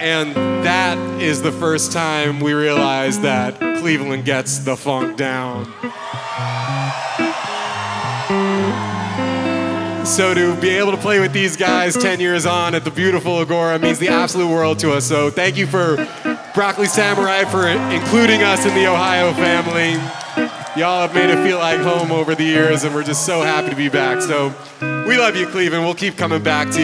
And that is the first time we realized that Cleveland gets the funk down. So to be able to play with these guys 10 years on at the beautiful Agora means the absolute world to us. So thank you for Broccoli Samurai for including us in the Ohio family. Y'all have made it feel like home over the years, and we're just so happy to be back. So we love you, Cleveland. We'll keep coming back to you.